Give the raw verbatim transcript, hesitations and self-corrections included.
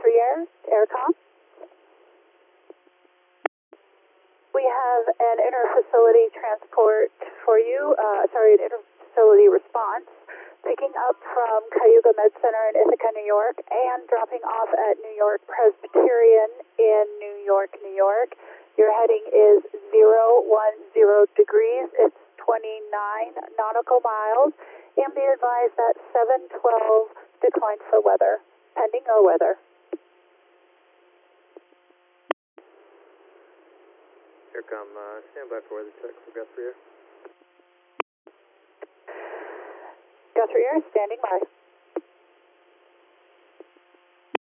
Guthrie Air, Aircom. We have an inter-facility transport for you, uh, sorry, an inter-facility response, picking up from Cayuga Med Center in Ithaca, New York, and dropping off at New York Presbyterian in New York, New York. Your heading is zero one zero degrees. It's twenty-nine nautical miles. And be advised that seven twelve declined for weather, pending no weather. Aircom, uh, stand by for weather check for Guthrie Air. Guthrie Air, standing by.